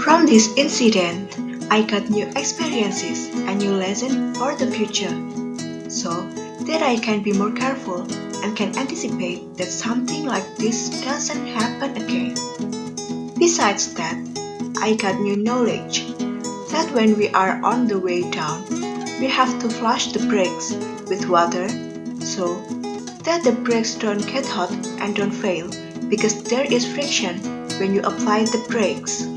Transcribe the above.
From this incident, I got new experiences and new lessons for the future, so that I can be more careful and can anticipate that something like this doesn't happen again. Besides that, I got new knowledge that when we are on the way down, we have to flush the brakes with water so that the brakes don't get hot and don't fail because there is friction when you apply the brakes.